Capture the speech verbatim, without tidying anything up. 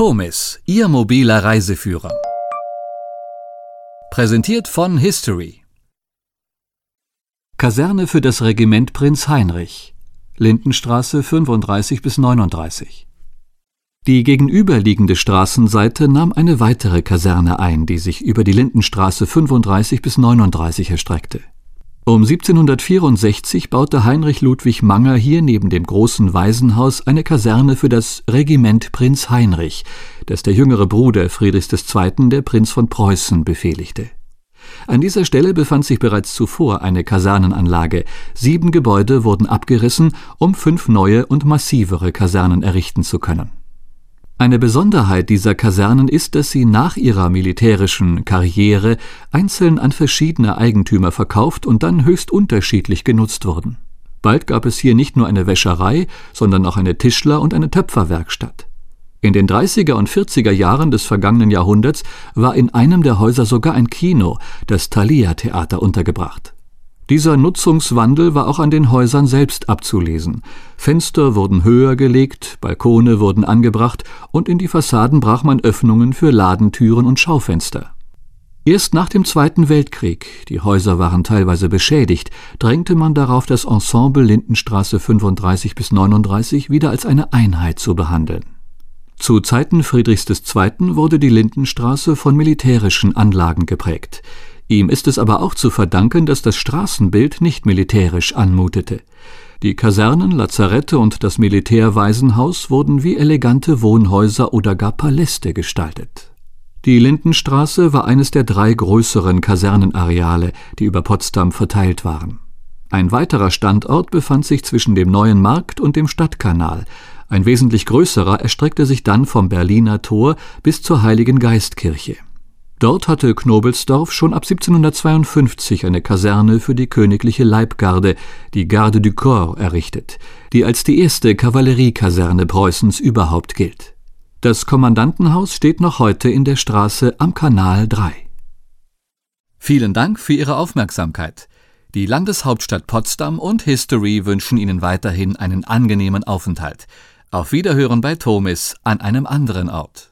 Tomis, Ihr mobiler Reiseführer. Präsentiert von History. Kaserne für das Regiment Prinz Heinrich, Lindenstraße fünfunddreißig bis neununddreißig. Die gegenüberliegende Straßenseite nahm eine weitere Kaserne ein, die sich über die Lindenstraße fünfunddreißig bis neununddreißig erstreckte. Um siebzehnhundertvierundsechzig baute Heinrich Ludwig Manger hier neben dem großen Waisenhaus eine Kaserne für das Regiment Prinz Heinrich, das der jüngere Bruder Friedrichs des Zweiten, der Prinz von Preußen, befehligte. An dieser Stelle befand sich bereits zuvor eine Kasernenanlage. Sieben Gebäude wurden abgerissen, um fünf neue und massivere Kasernen errichten zu können. Eine Besonderheit dieser Kasernen ist, dass sie nach ihrer militärischen Karriere einzeln an verschiedene Eigentümer verkauft und dann höchst unterschiedlich genutzt wurden. Bald gab es hier nicht nur eine Wäscherei, sondern auch eine Tischler- und eine Töpferwerkstatt. In den dreißiger und vierziger Jahren des vergangenen Jahrhunderts war in einem der Häuser sogar ein Kino, das Thalia-Theater, untergebracht. Dieser Nutzungswandel war auch an den Häusern selbst abzulesen. Fenster wurden höher gelegt, Balkone wurden angebracht und in die Fassaden brach man Öffnungen für Ladentüren und Schaufenster. Erst nach dem Zweiten Weltkrieg, die Häuser waren teilweise beschädigt, drängte man darauf, das Ensemble Lindenstraße fünfunddreißig bis neununddreißig wieder als eine Einheit zu behandeln. Zu Zeiten Friedrichs des Zweiten wurde die Lindenstraße von militärischen Anlagen geprägt. Ihm ist es aber auch zu verdanken, dass das Straßenbild nicht militärisch anmutete. Die Kasernen, Lazarette und das Militärwaisenhaus wurden wie elegante Wohnhäuser oder gar Paläste gestaltet. Die Lindenstraße war eines der drei größeren Kasernenareale, die über Potsdam verteilt waren. Ein weiterer Standort befand sich zwischen dem Neuen Markt und dem Stadtkanal. Ein wesentlich größerer erstreckte sich dann vom Berliner Tor bis zur Heiligen Geistkirche. Dort hatte Knobelsdorff schon ab siebzehnhundertzweiundfünfzig eine Kaserne für die königliche Leibgarde, die Garde du Corps, errichtet, die als die erste Kavalleriekaserne Preußens überhaupt gilt. Das Kommandantenhaus steht noch heute in der Straße am Kanal drei. Vielen Dank für Ihre Aufmerksamkeit. Die Landeshauptstadt Potsdam und History wünschen Ihnen weiterhin einen angenehmen Aufenthalt. Auf Wiederhören bei Tomis an einem anderen Ort.